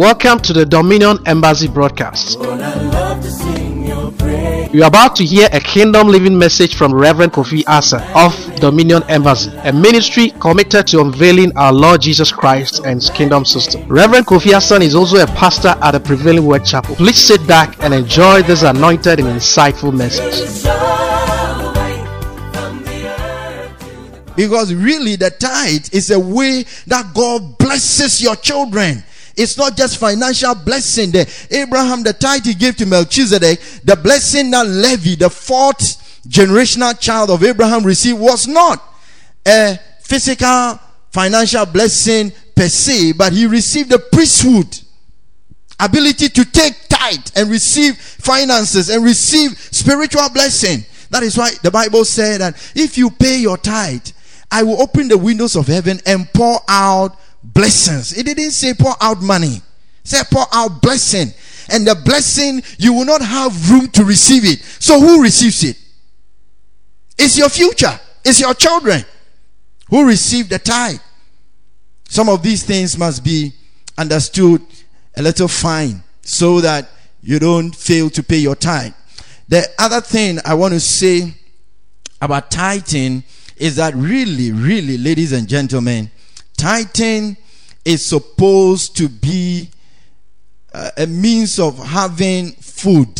Welcome to the Dominion Embassy broadcast. You are about to hear a kingdom living message from Reverend Kofi Asa of Dominion Embassy, a ministry committed to unveiling our Lord Jesus Christ and His kingdom system. Reverend Kofi Asa is also a pastor at the Prevailing Word Chapel. Please sit back and enjoy this anointed and insightful message. Because really the tithe is a way that God blesses your children. It's not just financial blessing. The tithe he gave to Melchizedek, the blessing that Levi, the fourth generational child of Abraham, received was not a physical financial blessing per se, but he received the priesthood, ability to take tithe and receive finances and receive spiritual blessing. That is why the Bible said that if you pay your tithe, I will open the windows of heaven and pour out blessings. It didn't say pour out money. It said pour out blessing. And the blessing, you will not have room to receive it. So who receives it? It's your future. It's your children who receive the tithe. Some of these things must be understood a little fine so that you don't fail to pay your tithe. The other thing I want to say about tithing is that really, ladies and gentlemen, tithing is supposed to be a means of having food.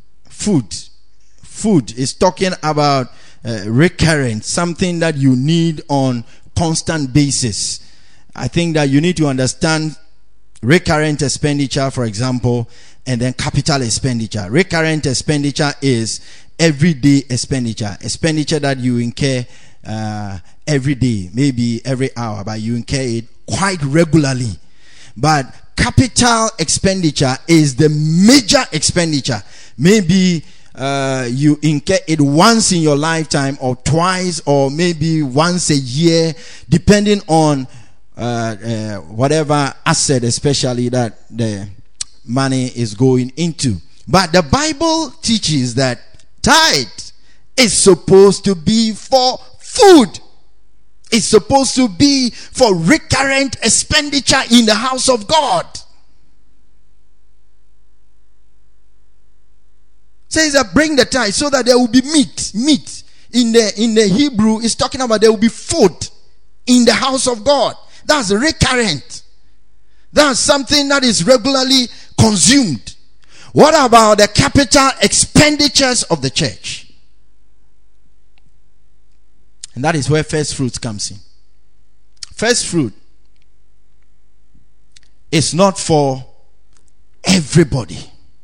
Food is talking about recurrent, something that you need on constant basis. I think that you need to understand recurrent expenditure, for example, and then capital expenditure. Recurrent expenditure is everyday expenditure that you incur every day, maybe every hour, but you incur it quite regularly. But capital expenditure is the major expenditure. Maybe you incur it once in your lifetime, or twice, or maybe once a year, depending on whatever asset especially that the money is going into. But the Bible teaches that tithe is supposed to be for food. It's supposed to be for recurrent expenditure in the house of God. Says that bring the tithe so that there will be meat. Meat in the Hebrew is talking about there will be food in the house of God. That's recurrent. That's something that is regularly consumed. What about the capital expenditures of the church? And that is where first fruits comes in. First fruit is not for everybody.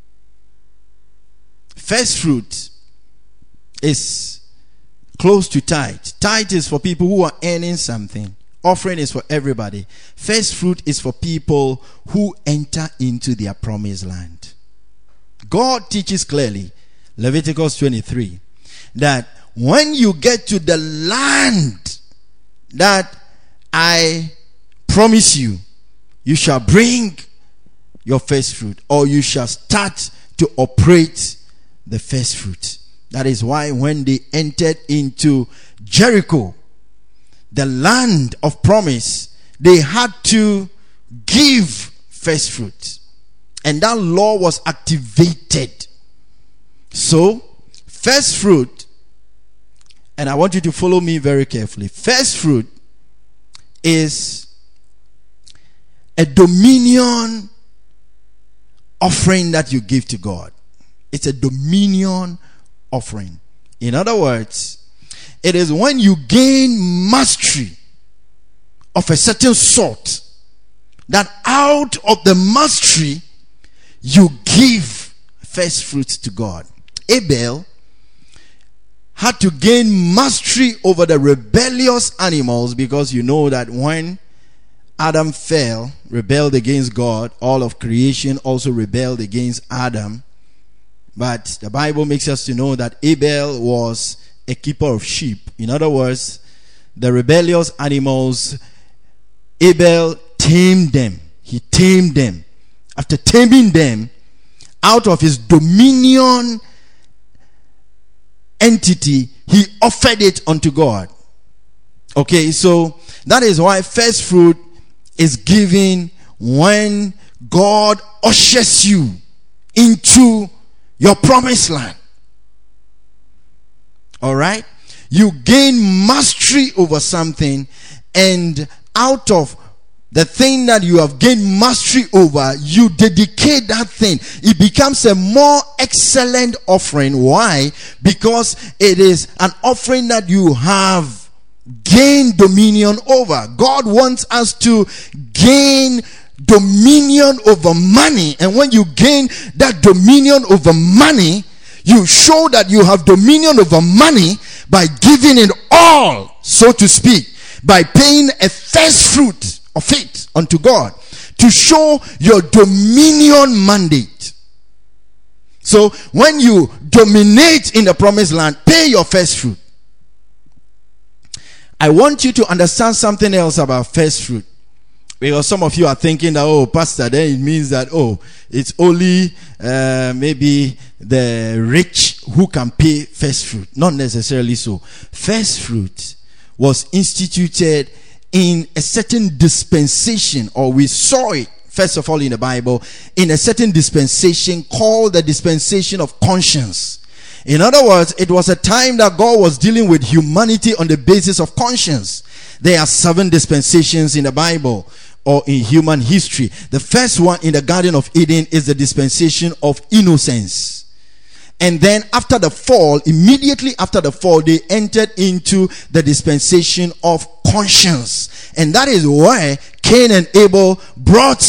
First fruit is close to tithe. Tithe is for people who are earning something. Offering is for everybody. First fruit is for people who enter into their promised land. God teaches clearly, Leviticus 23, that when you get to the land that I promise you, you shall bring your first fruit, or you shall start to operate the first fruit. That is why when they entered into Jericho, the land of promise, they had to give first fruit. And that law was activated. So, first fruit, and I want you to follow me very carefully. First fruit is a dominion offering that you give to God. It's a dominion offering. In other words, it is when you gain mastery of a certain sort that out of the mastery you give first fruits to God. Abel had to gain mastery over the rebellious animals, because you know that when Adam fell, rebelled against God, all of creation also rebelled against Adam. But the Bible makes us to know that Abel was a keeper of sheep. In other words, the rebellious animals, Abel tamed them. He tamed them. After taming them, out of his dominion entity, he offered it unto God. Okay, so that is why first fruit is given when God ushers you into your promised land. All right? You gain mastery over something, and out of the thing that you have gained mastery over, you dedicate that thing. It becomes a more excellent offering. Why? Because it is an offering that you have gained dominion over. God wants us to gain dominion over money. And when you gain that dominion over money, you show that you have dominion over money by giving it all, so to speak, by paying a first fruit of it unto God to show your dominion mandate. So when you dominate in the promised land, pay your first fruit. I want you to understand something else about first fruit, because some of you are thinking that, oh, pastor, then it means that, oh, it's only maybe the rich who can pay first fruit. Not necessarily so. First fruit was instituted in a certain dispensation, or we saw it first of all in the Bible, in a certain dispensation called the dispensation of conscience. In other words, it was a time that God was dealing with humanity on the basis of conscience. There are 7 dispensations in the Bible or in human history. The first one in the Garden of Eden is the dispensation of innocence. And then after the fall, immediately after the fall, they entered into the dispensation of conscience. And that is why Cain and Abel brought,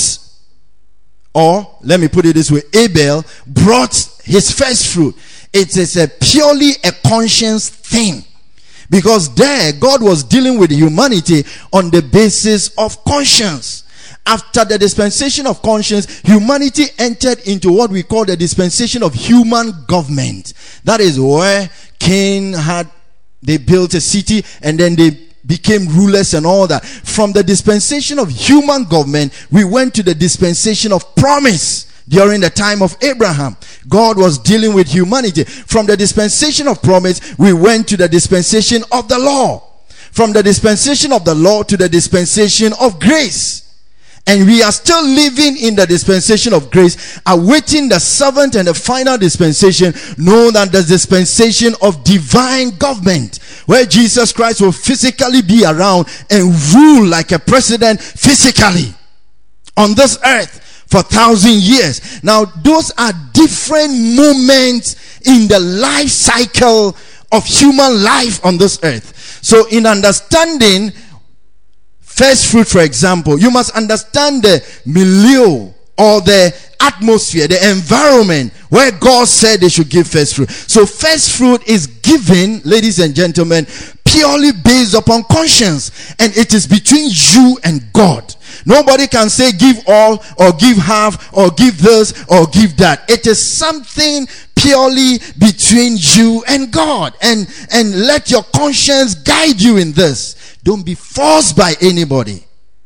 or let me put it this way, Abel brought his first fruit. It is a purely a conscience thing. Because there, God was dealing with humanity on the basis of conscience. After the dispensation of conscience, humanity entered into what we call the dispensation of human government. That is where Cain they built a city and then they became rulers and all that. From the dispensation of human government, we went to the dispensation of promise. During the time of Abraham, God was dealing with humanity. From the dispensation of promise, we went to the dispensation of the law. From the dispensation of the law to the dispensation of grace. And we are still living in the dispensation of grace, awaiting the seventh and the final dispensation, known as the dispensation of divine government, where Jesus Christ will physically be around and rule like a president physically on this earth for 1,000 years. Now, those are different moments in the life cycle of human life on this earth. So, in understanding first fruit, for example, you must understand the milieu or the atmosphere, the environment where God said they should give first fruit. So first fruit is given, ladies and gentlemen, purely based upon conscience, and it is between you and God. Nobody can say give all or give half or give this or give that. It is something purely between you and God, and let your conscience guide you in this. Don't be forced by anybody.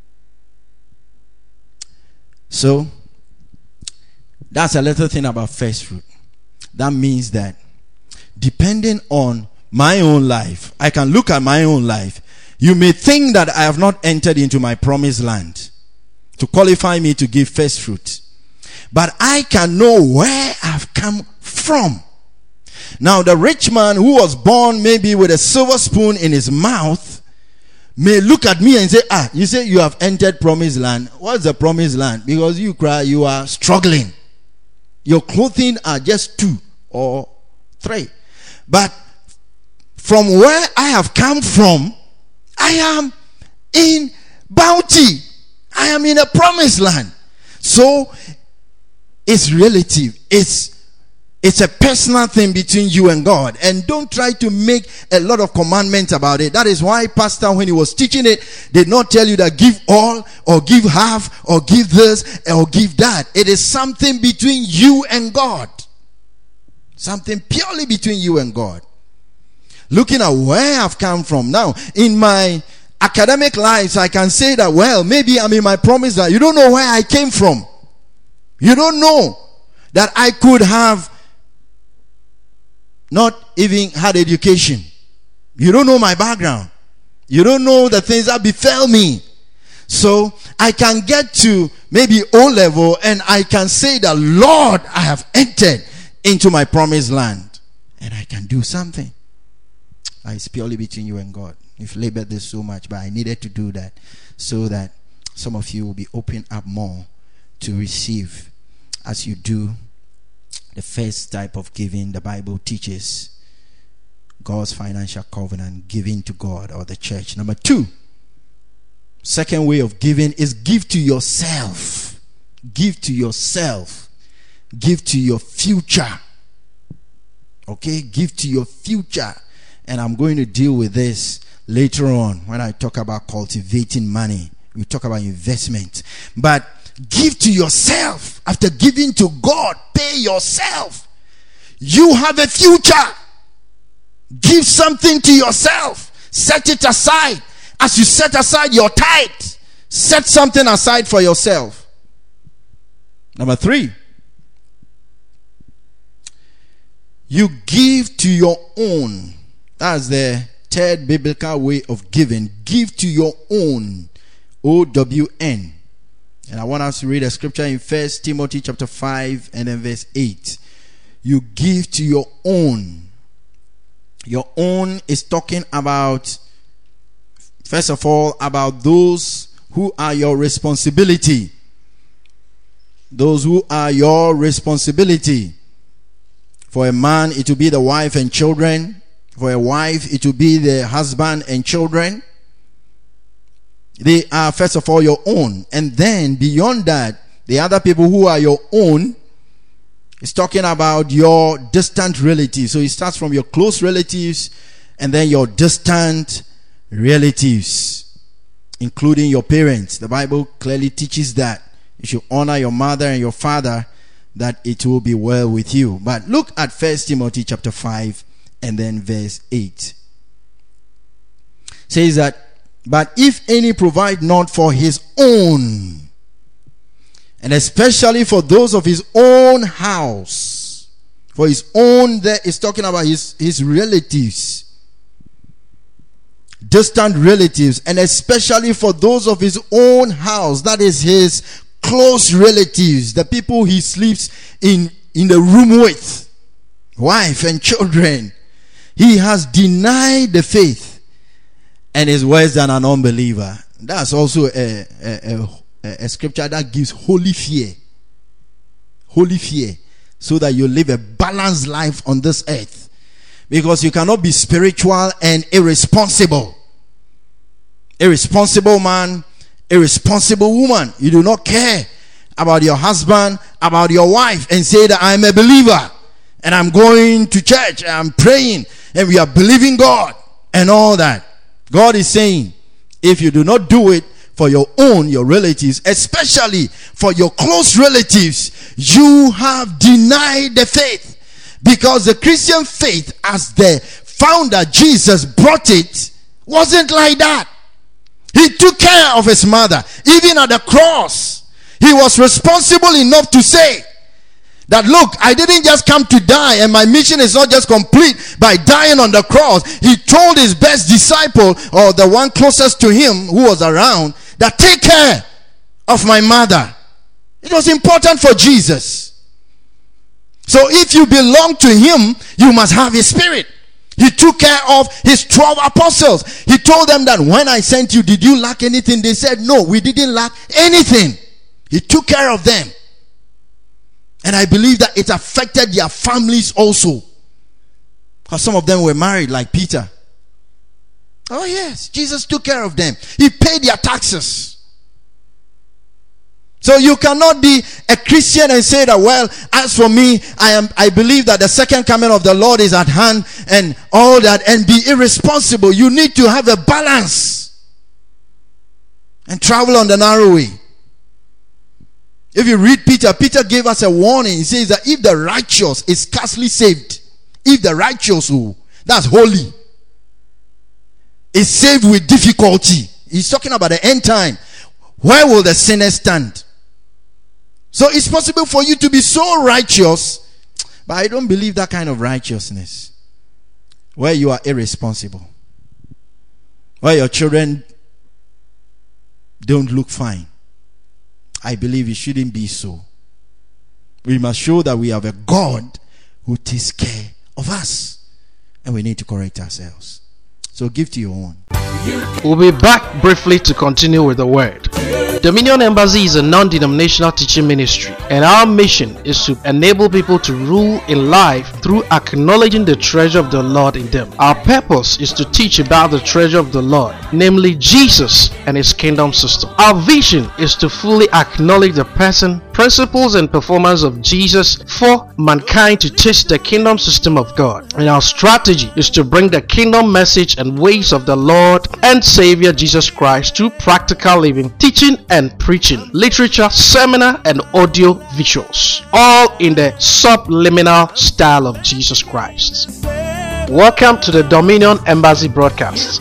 So that's a little thing about first fruit. That means that depending on my own life, I can look at my own life. You may think that I have not entered into my promised land to qualify me to give first fruit, but I can know where I've come from. Now, the rich man who was born maybe with a silver spoon in his mouth may look at me and say, you say you have entered promised land. What's the promised land? Because you cry, you are struggling. Your clothing are just 2 or 3. But from where I have come from, I am in bounty. I am in a promised land. So it's relative. It's a personal thing between you and God. And don't try to make a lot of commandments about it. That is why pastor, when he was teaching it, did not tell you that give all or give half or give this or give that. It is something between you and God. Something purely between you and God. Looking at where I've come from. Now, in my academic lives, I can say that, well, maybe I'm in my promised land. You don't know where I came from. You don't know that I could have not even had education. You don't know my background. You don't know the things that befell me. So I can get to maybe O level and I can say that, Lord, I have entered into my promised land and I can do something. It's purely between you and God. You've labored this so much, but I needed to do that so that some of you will be open up more to receive as you do the first type of giving the Bible teaches. God's financial covenant, giving to God or the church. Number 2, second way of giving is give to yourself. Give to yourself. Give to your future. Okay? Give to your future. And I'm going to deal with this later on when I talk about cultivating money. We talk about investment. But give to yourself. After giving to God, pay yourself. You have a future. Give something to yourself. Set it aside. As you set aside your tithe, set something aside for yourself. Number 3, you give to your own. That's the third biblical way of giving. Give to your own. O-W-N. And I want us to read a scripture in 1 Timothy chapter 5 and then verse 8. You give to your own. Your own is talking about, first of all, about those who are your responsibility. Those who are your responsibility. For a man, it will be the wife and children. For a wife, it will be the husband and children. They are, first of all, your own. And then, beyond that, the other people who are your own, it's talking about your distant relatives. So it starts from your close relatives and then your distant relatives, including your parents. The Bible clearly teaches that you should honor your mother and your father, that it will be well with you. But look at 1 Timothy chapter 5 and then verse 8. It says that, but if any provide not for his own, and especially for those of his own house. For his own, there is talking about his relatives. Distant relatives. And especially for those of his own house. That is his close relatives. The people he sleeps in the room with. Wife and children. He has denied the faith and is worse than an unbeliever. That's also a scripture that gives holy fear. Holy fear. So that you live a balanced life on this earth. Because you cannot be spiritual and irresponsible. Irresponsible man, irresponsible woman. You do not care about your husband, about your wife, and say that I'm a believer. And I'm going to church, and I'm praying, and we are believing God, and all that. God is saying, if you do not do it for your own, your relatives, especially for your close relatives, you have denied the faith. Because the Christian faith, as the founder Jesus brought it, wasn't like that. He took care of his mother. Even at the cross, he was responsible enough to say that, look, I didn't just come to die, and my mission is not just complete by dying on the cross. He told his best disciple, or the one closest to him who was around, that take care of my mother. It was important for Jesus. So if you belong to him, you must have his spirit. He took care of his 12 apostles. He told them that when I sent you, did you lack anything? They said, no, we didn't lack anything. He took care of them. And I believe that it affected their families also. Because some of them were married, like Peter. Oh yes, Jesus took care of them. He paid their taxes. So you cannot be a Christian and say that, well, as for me, I believe that the second coming of the Lord is at hand and all that, and be irresponsible. You need to have a balance and travel on the narrow way. If you read Peter, Peter gave us a warning. He says that if the righteous is scarcely saved, if the righteous, that's holy, is saved with difficulty, he's talking about the end time, where will the sinner stand? So it's possible for you to be so righteous, but I don't believe that kind of righteousness where you are irresponsible, where your children don't look fine. I believe it shouldn't be so. We must show that we have a God who takes care of us, and we need to correct ourselves. So give to your own. We'll be back briefly to continue with the word. Dominion Embassy is a non-denominational teaching ministry, and our mission is to enable people to rule in life through acknowledging the treasure of the Lord in them. Our purpose is to teach about the treasure of the Lord, namely Jesus and His kingdom system. Our vision is to fully acknowledge the person, principles, and performance of Jesus for mankind to taste the kingdom system of God. And our strategy is to bring the kingdom message and ways of the Lord and Savior Jesus Christ to practical living, teaching and preaching, literature, seminar, and audio visuals, all in the subliminal style of Jesus Christ. Welcome to the Dominion Embassy broadcast.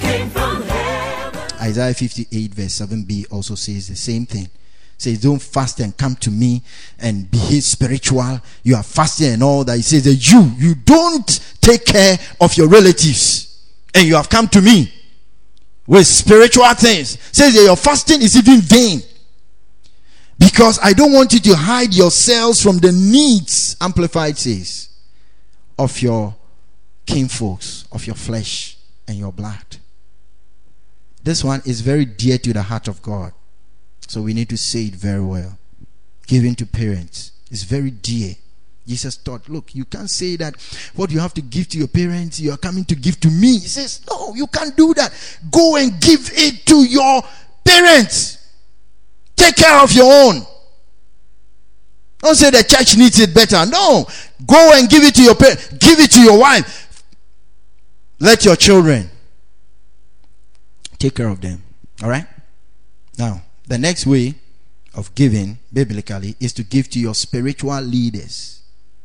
Isaiah 58 verse 7b also says the same thing. It says, don't fast and come to me and behave spiritual. You are fasting and all that. He says that you don't take care of your relatives, and you have come to me with spiritual things. Says that your fasting is even vain, because I don't want you to hide yourselves from the needs, Amplified says, of your kinfolks, of your flesh and your blood. This one is very dear to the heart of God, so we need to say it very well. Giving to parents is very dear. Jesus taught, look, you can't say that what you have to give to your parents, you are coming to give to me. He says, no, you can't do that. Go and give it to your parents. Take care of your own. Don't say the church needs it better. No, go and give it to your parents. Give it to your wife. Let your children take care of them. All right? Now, the next way of giving biblically is to give to your spiritual leaders.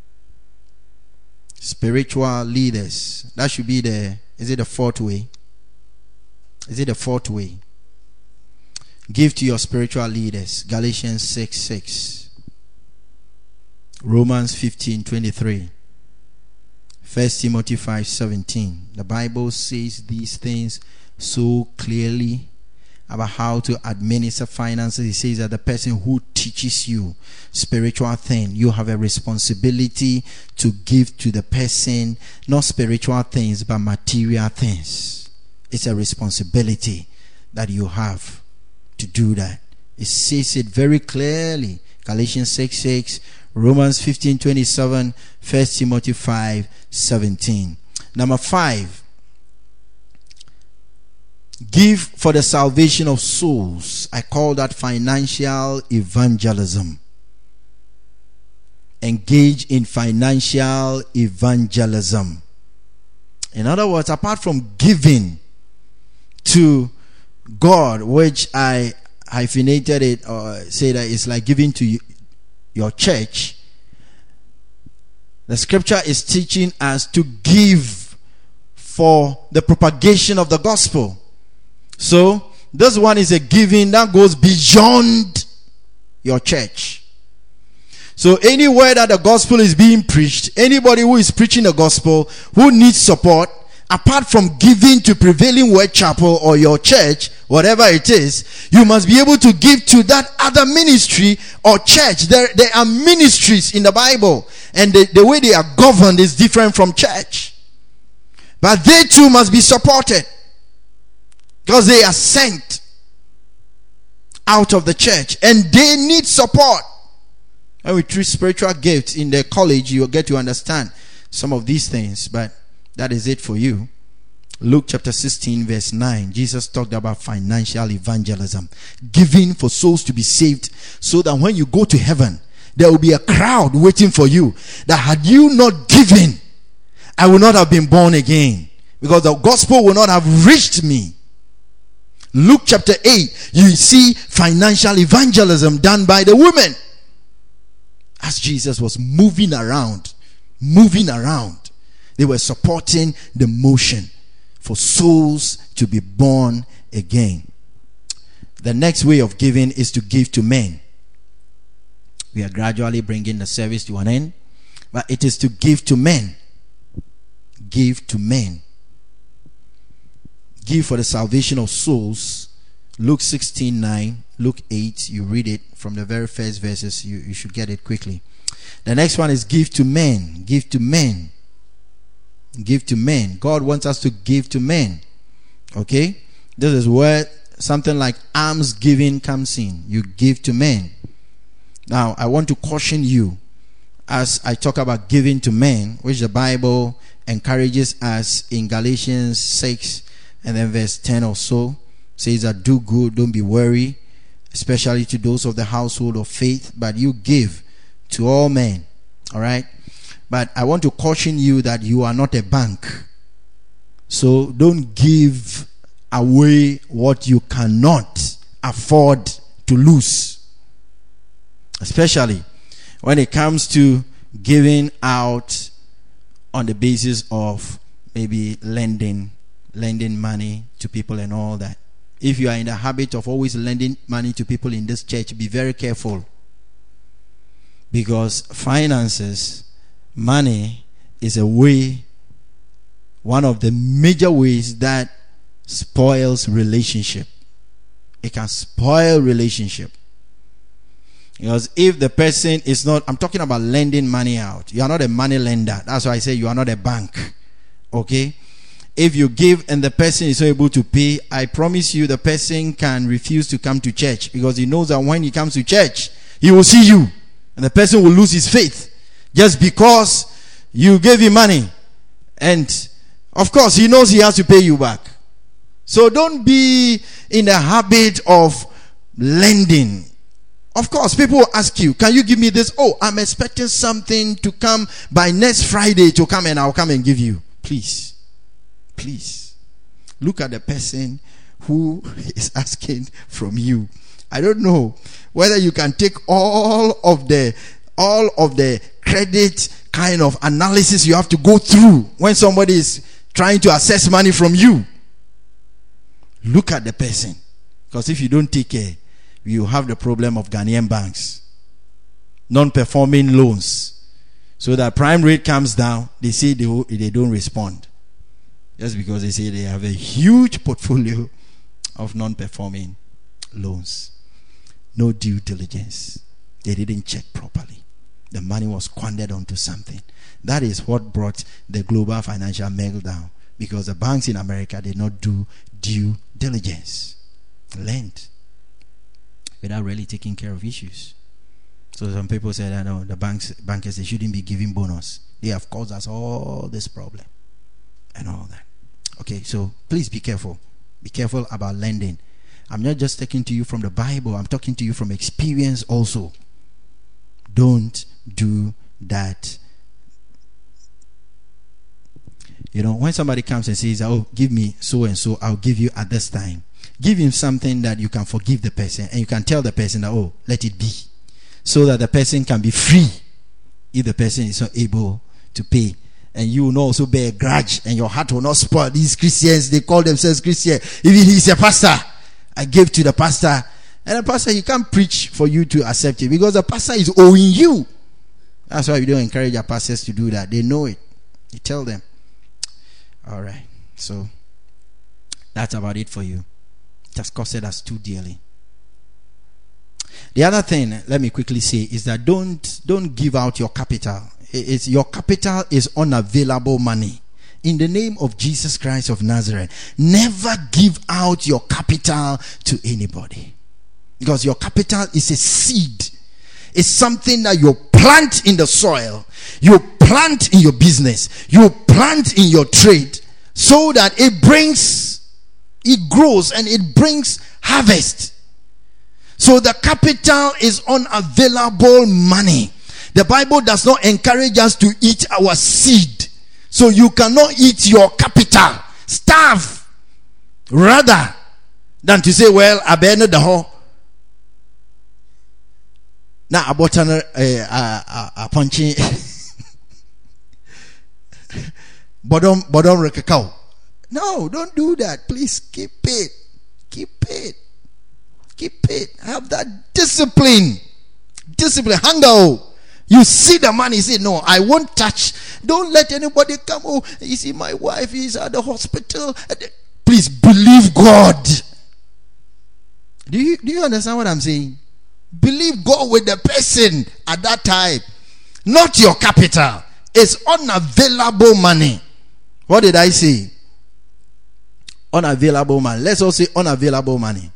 Spiritual leaders. That should be is it the fourth way? Is it the fourth way? Give to your spiritual leaders. Galatians 6:6. Romans 15:23. 1 Timothy 5:17. The Bible says these things so clearly about how to administer finances. It says that the person who teaches you spiritual thing, you have a responsibility to give to the person not spiritual things but material things. It's a responsibility that you have to do that. It says it very clearly. Galatians 6:6, Romans 15:27, 1 Timothy 5:17. Number 5. Give for the salvation of souls. I call that financial evangelism. Engage in financial evangelism. In other words, apart from giving to God, which I hyphenated it or say that it's like giving to your church, the scripture is teaching us to give for the propagation of the gospel. So, this one is a giving that goes beyond your church. So, anywhere that the gospel is being preached, anybody who is preaching the gospel, who needs support, apart from giving to Prevailing Word Chapel or your church, whatever it is, you must be able to give to that other ministry or church. There are ministries in the Bible, and the way they are governed is different from church. But they too must be supported, because they are sent out of the church and they need support. When we treat spiritual gifts in the college, you will get to understand some of these things, but that is it for you. Luke chapter 16 verse 9, Jesus talked about financial evangelism, giving for souls to be saved, so that when you go to heaven, there will be a crowd waiting for you, that had you not given, I would not have been born again, because the gospel will not have reached me. Luke chapter 8, you see financial evangelism done by the women. As Jesus was moving around, they were supporting the motion for souls to be born again. The next way of giving is to give to men. We are gradually bringing the service to an end, but it is to give to men. Give to men. Give for the salvation of souls. Luke 16:9, Luke 8, you read it from the very first verses. You should get it quickly. The next one is give to men. Give to men. Give to men. God wants us to give to men. Okay? This is where something like alms giving comes in. You give to men. Now, I want to caution you as I talk about giving to men, which the Bible encourages us in Galatians 6 and then verse 10 or so. Says that do good, don't be weary, especially to those of the household of faith, but you give to all men. All right? But I want to caution you that you are not a bank. So don't give away what you cannot afford to lose. Especially when it comes to giving out on the basis of maybe lending money to people and all that. If you are in the habit of always lending money to people in this church, be very careful. Because finances, money is a way, one of the major ways that spoils relationship. It can spoil relationship. Because if the person is not, I'm talking about lending money out. You are not a money lender. That's why I say you are not a bank. Okay? If you give and the person is not able to pay, I promise you the person can refuse to come to church, because he knows that when he comes to church, he will see you. And the person will lose his faith just because you gave him money. And of course, he knows he has to pay you back. So don't be in the habit of lending. Of course, people will ask you, can you give me this? Oh, I'm expecting something to come by next Friday to come, and I'll come and give you. Please look at the person who is asking from you. I don't know whether you can take all of the credit kind of analysis you have to go through when somebody is trying to assess money from you. Look at the person, because if you don't take care, you have the problem of Ghanaian banks, non-performing loans. So that prime rate comes down, they say they don't respond, just because they say they have a huge portfolio of non-performing loans. No due diligence. They didn't check properly. The money was squandered onto something. That is what brought the global financial meltdown, because the banks in America did not do due diligence. Lend without really taking care of issues. So some people say that no, the bankers, they shouldn't be giving bonus. They have caused us all this problem and all that. Okay, so please be careful. Be careful about lending. I'm not just talking to you from the Bible. I'm talking to you from experience also. Don't do that. You know, when somebody comes and says, oh, give me so and so, I'll give you at this time. Give him something that you can forgive the person, and you can tell the person that, oh, let it be, so that the person can be free if the person is not able to pay. And you will not also bear a grudge, and your heart will not spoil. These Christians, they call themselves Christians. Even he's a pastor, I gave to the pastor, and the pastor, he can't preach for you to accept it, because the pastor is owing you. That's why we don't encourage our pastors to do that. They know it. You tell them. All right, so that's about it for you. It has costed us too dearly. The other thing, let me quickly say, is that don't give out your capital. Your capital is unavailable money. In the name of Jesus Christ of Nazareth, never give out your capital to anybody, because your capital is a seed. It's something that you plant in the soil, you plant in your business, you plant in your trade, so that it grows and it brings harvest. So the capital is unavailable money. The Bible does not encourage us to eat our seed. So you cannot eat your capital. Starve rather than to say, well, I bear the whole. Now I bought a punchy bottom rekakao. No, don't do that. Please keep it. Have that discipline. Hunger. You see the money, say, no, I won't touch. Don't let anybody come. Oh, you see, my wife is at the hospital. Please believe God. Do you understand what I'm saying? Believe God with the person at that time, not your capital. It's unavailable money. What did I say? Unavailable money. Let's all say unavailable money.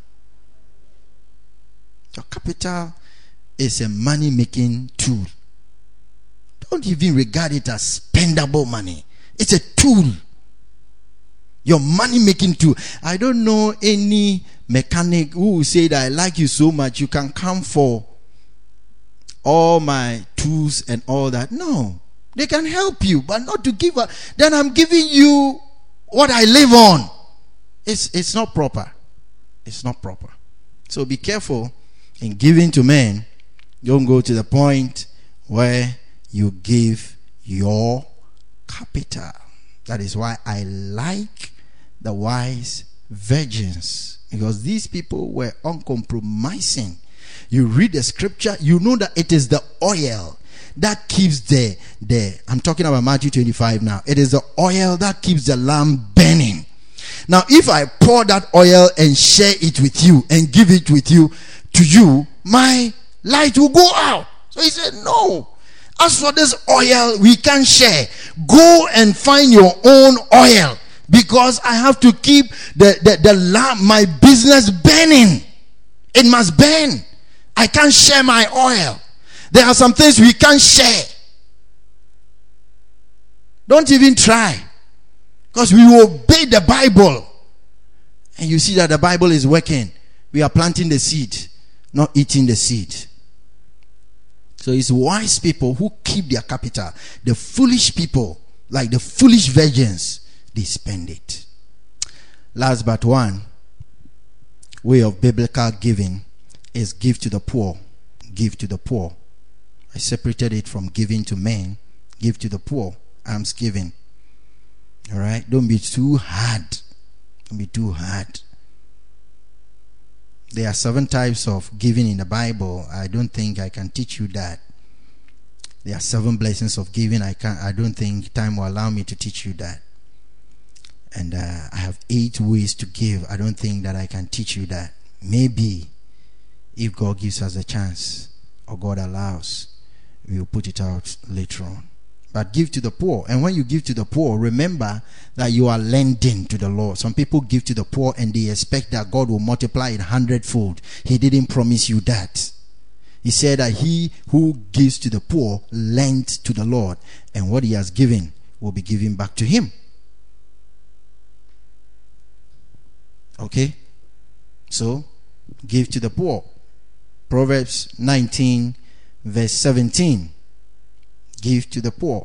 Your capital is a money-making tool. Don't even regard it as spendable money. It's a tool. Your money-making tool. I don't know any mechanic who will say that I like you so much, you can come for all my tools and all that. No. They can help you, but not to give up. Then I'm giving you what I live on. It's not proper. It's not proper. So be careful in giving to men. Don't go to the point where you give your capital. That is why I like the wise virgins, because these people were uncompromising. You read the scripture, you know that it is the oil that keeps the I'm talking about Matthew 25 now. It is the oil that keeps the lamp burning. Now, if I pour that oil and share it with you and give it with you to you, my light will go out. So he said, no. As for this oil, we can't share. Go and find your own oil, because I have to keep the lamp, my business burning. It must burn. I can't share my oil. There are some things we can't share. Don't even try, because we obey the Bible. And you see that the Bible is working. We are planting the seed, not eating the seed. So it's wise people who keep their capital. The foolish people, like the foolish virgins, they spend it. Last but one way of biblical giving is give to the poor. Give to the poor. I separated it from giving to men. Give to the poor. Almsgiving. All right? Don't be too hard. Don't be too hard. There are 7 types of giving in the Bible. I don't think I can teach you that. There are 7 blessings of giving. I don't think time will allow me to teach you that. And I have 8 ways to give. I don't think that I can teach you that. Maybe if God gives us a chance, or God allows, we will put it out later on. But give to the poor. And when you give to the poor, remember that you are lending to the Lord. Some people give to the poor and they expect that God will multiply it 100-fold. He didn't promise you that. He said that he who gives to the poor lends to the Lord, and what he has given will be given back to him. Okay? So, give to the poor. Proverbs 19 verse 17. Give to the poor.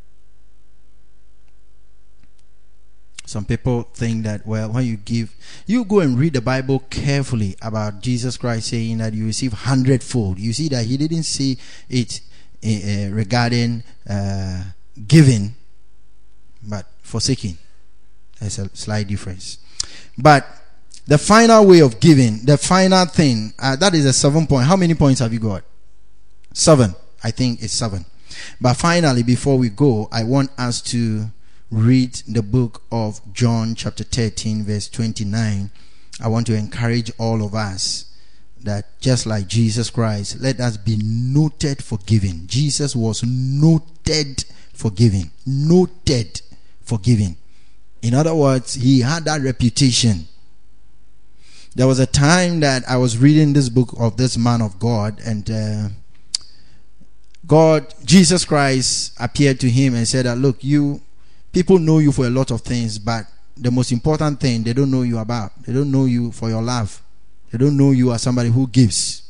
Some people think that, well, when you give, you go and read the Bible carefully about Jesus Christ saying that you receive 100-fold. You see that he didn't say it regarding giving, but forsaking. There's a slight difference. But the final way of giving, the final thing, that is a 7 point. How many points have you got? 7. I think it's 7. But finally, before we go, I want us to read the book of John chapter 13 verse 29. I want to encourage all of us that just like Jesus Christ, let us be noted for giving. Jesus was noted for giving. Noted for giving. In other words, he had that reputation. There was a time that I was reading this book of this man of God, and Jesus Christ appeared to him and said that, look, people know you for a lot of things, but the most important thing they don't know you about. They don't know you for your love. They don't know you as somebody who gives.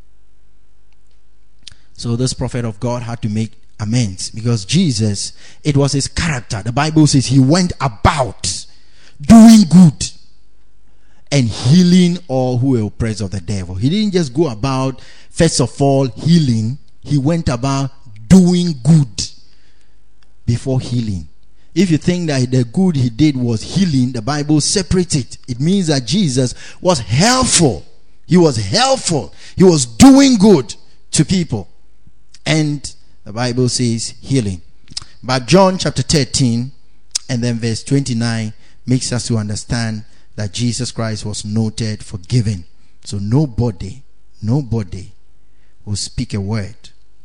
So this prophet of God had to make amends, because Jesus, it was his character. The Bible says he went about doing good and healing all who were oppressed of the devil. He didn't just go about, first of all, healing. He went about doing good before healing. If you think that the good he did was healing, the Bible separates it. It means that Jesus was helpful. He was helpful. He was doing good to people. And the Bible says healing. But John chapter 13 and then verse 29 makes us to understand that Jesus Christ was noted for giving. So nobody will speak a word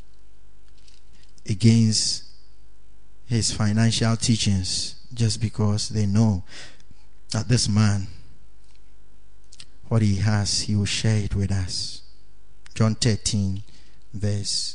against his financial teachings just because they know that this man, what he has, he will share it with us. John 13 verse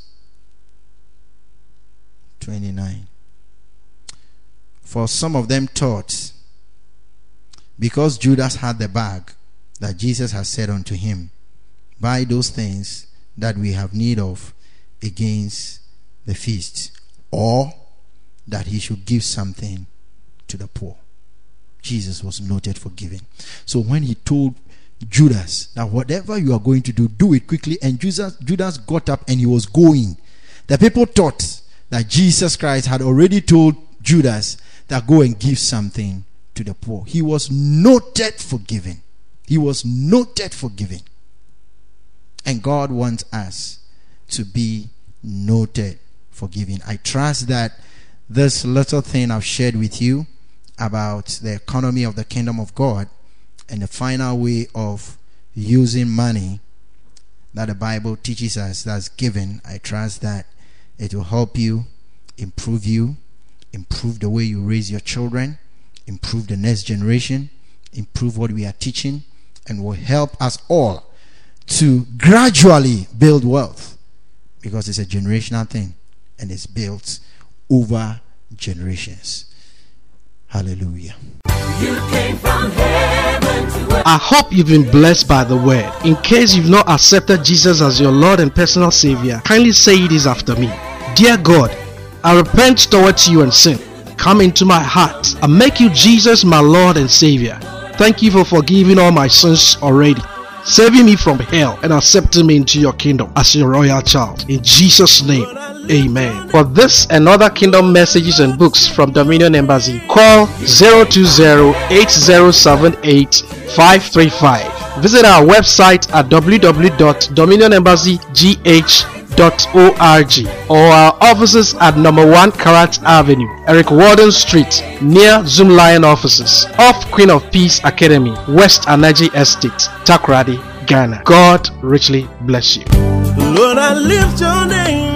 29. For some of them thought, because Judas had the bag, that Jesus had said unto him, buy those things that we have need of against the feast, or that he should give something to the poor. Jesus was noted for giving. So when he told Judas that whatever you are going to do, do it quickly, and Judas got up and he was going, the people thought that Jesus Christ had already told Judas that go and give something to the poor. He was noted for giving. He was noted for giving. And God wants us to be noted for giving. I trust that this little thing I've shared with you about the economy of the kingdom of God and the final way of using money that the Bible teaches us, that's given, I trust that it will help you, improve the way you raise your children, improve the next generation, improve what we are teaching, and will help us all to gradually build wealth, because it's a generational thing and it's built over generations. Hallelujah. You came from heaven to earth. I hope you've been blessed by the word. In case you've not accepted Jesus as your Lord and personal Savior, kindly say this after me. Dear God, I repent towards you and sin. Come into my heart and make you Jesus my Lord and Savior. Thank you for forgiving all my sins already, saving me from hell and accepting me into your kingdom as your royal child. In Jesus' name, amen. For this and other kingdom messages and books from Dominion Embassy, call 020-8078-535. Visit our website at www.dominionembassygh.org or our offices at number 1 Karat Avenue, Eric Warden Street, near Zoom Lion offices, off Queen of Peace Academy, West Anaji Estate, Takoradi, Ghana. God richly bless you. Lord, I lift your name.